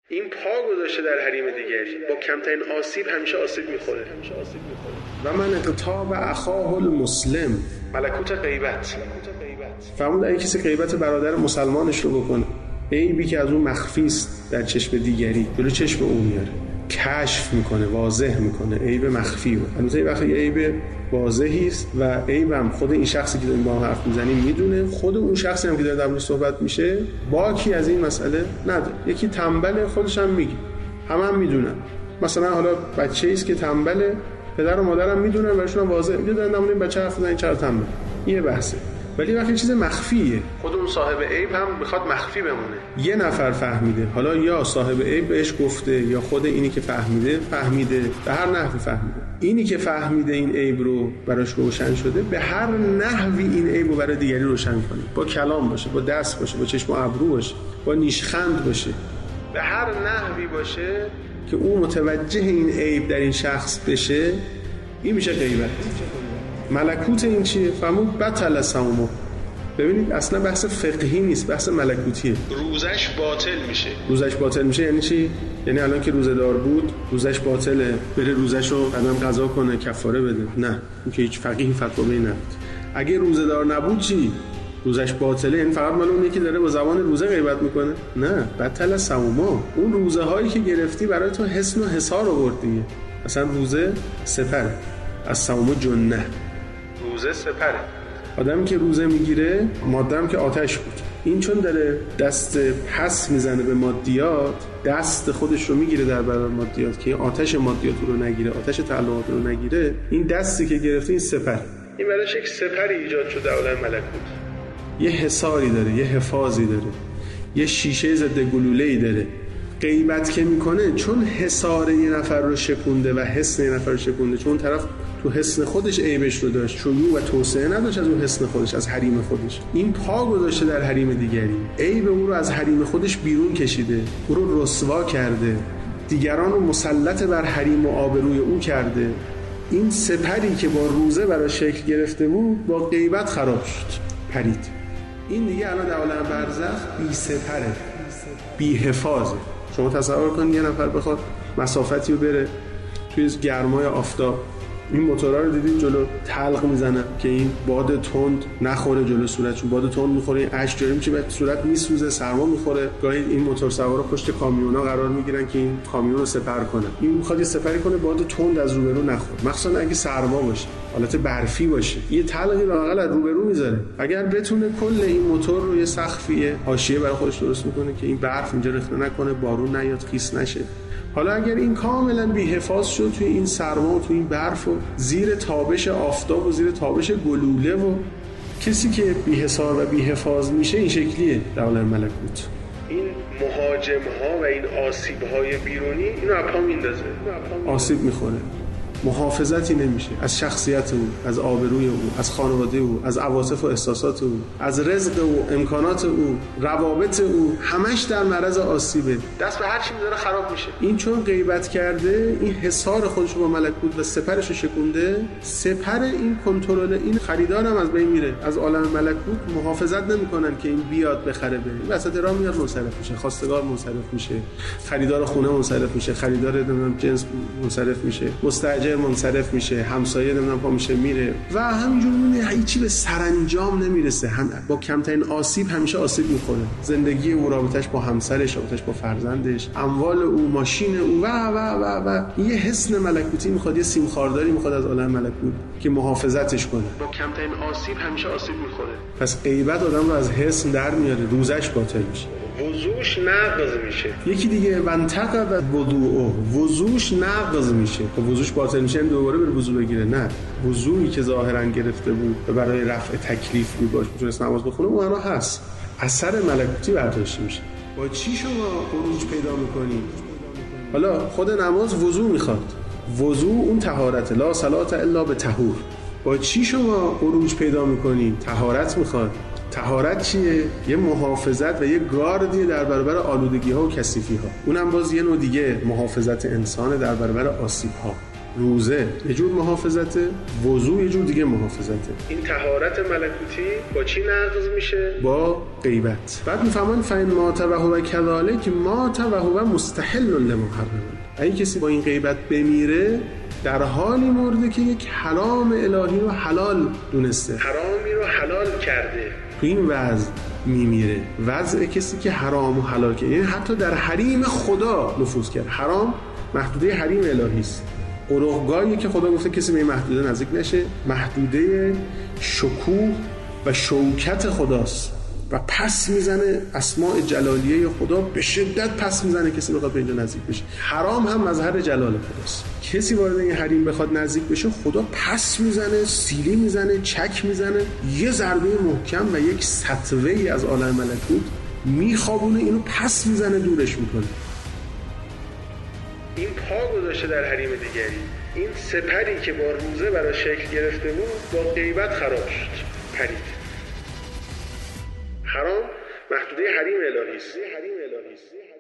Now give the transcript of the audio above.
این پا گذاشته در حریم دیگری، با کمترین آسیب همیشه آسیب میخوره. و من اغتاب اخاه المسلم، ملکوت غیبت. فرمود اگه کسی غیبت برادر مسلمانش رو بکنه، عیبی که از اون مخفی است در چشم دیگری جلو چشم اون میاره، کشف میکنه، واضح میکنه عیب مخفی رو. البته این وقتی عیب واضحی است و عیبم خود این شخصی که داریم با هم حرف میزنیم میدونه، خود اون شخصی هم که داره درمونش صحبت میشه باکی از این مسئله نداره. یکی تنبله، خودش هم میگه، هم میدونن. مثلا حالا بچه‌ای است که تنبله، پدر و مادرم میدونن، براشون واضحه، میدونن درمون این بچه حرف میزنه چرا تنبله. این بحثه. ولی وقتی چیز مخفیه، خود اون صاحب عیب هم میخواد مخفی بمونه. یه نفر فهمیده، حالا یا صاحب عیب بهش گفته یا خود اینی که فهمیده به هر نحوی فهمیده. اینی که فهمیده این عیب رو براش روشن شده، به هر نحوی این عیب رو برای دیگری روشن کنه. با کلام باشه، با دست باشه، با چشم و ابرو باشه، با نیشخند باشه، به هر نحوی باشه که اون متوجه این عیب در این شخص بشه. این میشه غیبت. ملکوت این چیه؟ فرمود بطل صومه. ببینید اصلا بحث فقهی نیست، بحث ملکوتیه. روزش باطل میشه یعنی چی؟ یعنی الان که روزه دار بود روزش باطله، بره روزش رو بعدم قضا کنه، کفاره بده؟ نه، این که هیچ فقیهی فتوا به این نداد. اگه روزه دار نبود چی؟ روزش باطله یعنی فقط مال اونی که داره با زبان روزه غیبت میکنه؟ نه، بطل صومه. اون روزه هایی که گرفتی برای تو حسن و حصار آورد دیگه. مثلا روزه سپره، از صوم جنه، روزه سپره. آدمی که روزه میگیره، ماده‌ام که آتش بود، این چون داره دست پس میزنه به مادیات، دست خودش رو میگیره در برابر مادیات که آتش مادیات رو نگیره، آتش تعلقات رو نگیره. این دستی که گرفته این سپر، این براش یک سپری ایجاد شده عالم ملکوت. یه حصاری داره، یه حفاظی داره، یه شیشه ضد گلوله‌ای داره. غیبت که میکنه چون حصار یه نفر رو شکونده و حسن یه نفر رو شکونده، چون طرف تو حسن خودش عیبش رو داشت، شیوع و توسعه نداشت از اون حسن خودش، از حریم خودش، این پا گذاشته در حریم دیگری، عیب او رو از حریم خودش بیرون کشیده، او رو رسوا کرده، دیگران رو مسلط بر حریم و آبروی او کرده. این سپری که با روزه برای شکل گرفته بود با غیبت خراب شد، پرید. این دیگه الان در عالم برزخ بی سپره، بی حفاظه. شما تصور کنید یه نفر بخواد مسافتی رو بره توی گرمای آفتاب، این موتورها رو دیدید جلو تلق میزنن که این باد تند نخوره جلو صورتشون، باد تند میخوره این اشک جاری میشه، بعد صورت میسوزه، سرما میخوره. گاهی این موتور سوارا پشت کامیونا قرار میگیرن که این کامیون رو سپر کنه، این میخواد یه سپری کنه باد تند از روبرو نخوره، مخصوصا اگه سرما باشه، حالت برفی باشه، یه تلقی بغل از روبرو میذاره. اگر بتونه کل این موتور رو یه سقفیه حاشیه برای خودش درست میکنه که این برف اینجا رخنه نکنه، بارون نیاد، خیس نشه. حالا اگر این کاملا بی‌حفاظ شد توی این سرما و توی این برف و زیر تابش آفتاب و زیر تابش گلوله، و کسی که بی‌حصار و بی‌حفاظ میشه این شکلیه در عالم ملکوت. این مهاجم‌ها و این آسیب‌های بیرونی اینو اپا میندازه، آسیب میخوره، محافظتی نمیشه از شخصیت او، از آبروی او، از خانواده او، از عواطف و احساسات او، از رزق او، امکانات او، روابط او، همش در معرض آسیبه، دست به هر چی میذاره خراب میشه. این چون غیبت کرده، این حصار خودش رو با ملکوت و سپرش رو شکونده، سپر این کنترل این خریدارم از بین میره. از عالم ملکوت محافظت نمیکنن که این بیاد بخره بره، این وسط راه میاد منصرف میشه، خواستگار منصرف میشه، خریدار خونه منصرف میشه، خریدار جنس منصرف میشه، مستاجر منصرف میشه، همسایه نمیدونم پا میشه میره و همینجور میمونه، هیچی به سرانجام نمیرسه. هم با کمترین آسیب همیشه آسیب میخوره. زندگی او، رابطش با همسرش، رابطش با فرزندش، اموال او، ماشین او و یه حسن ملکوتی میخواد، یه سیم خارداری میخواد از عالم ملکوت که محافظتش کنه. با کمترین آسیب همیشه آسیب میخوره. پس غیبت آدم رو از حسن در میاره، روزش باطل میشه، وضوش نقض میشه. یکی دیگه منتقد وضوء، وضوش نقض میشه. خب وضوش باطل میشه دوباره بره وضو بگیره؟ نه، وضوئی که ظاهرا گرفته بود و برای رفع تکلیف بود باش میتونست نماز بخونه، اون هنوز هست، اثر ملکوتی برداشته میشه. با چی شما خروج پیدا میکنید؟ حالا خود نماز وضو میخواد، وضو اون طهارت، لا صلات الا بطهور. با چی شما خروج پیدا میکنید؟ طهارت میخواد. طهارت چیه؟ یه محافظت و یه گاردیه در برابر آلودگی ها و کثیفی ها. اونم باز یه نوع دیگه محافظت انسان در برابر آسیب ها. روزه یه جور محافظته، وضو یه جور دیگه محافظته. این طهارت ملکوتی با چی نقض میشه؟ با غیبت. بعد میفهمن فین مات و هو کذالک مات و هو مستحل لمحرم. اگه کسی با این غیبت بمیره در حالی مرده که یک حرام الهی رو حلال دونسته، حرامی رو حلال کرده. تو این وضع میمیره. وضع کسی که حرام و حلال کرده، یعنی حتی در حریم خدا نفوذ کرد. حرام محدوده حریم الهی است. قرعه‌گاهی که خدا گفته کسی به این محدوده نزدیک نشه، محدوده شکوه و شوکت خداست و پس میزنه اسماء جلالیه خدا، به شدت پس میزنه کسی بخواد به اینجا نزدیک بشه. حرام هم مظهر جلال خداست. کسی وارد این حریم بخواد نزدیک بشه، خدا پس میزنه، سیلی میزنه، چک میزنه، یه ضربه محکم و یک سطوه‌ای از عالم ملکوت میخوابونه، اینو پس میزنه، دورش میکنه. این پا گذاشته در حریم دیگری. این سپری که با روزه برای شکل گرفته بود با غیبت خراب شد، پرید. حرام محدوده حریم الهی است.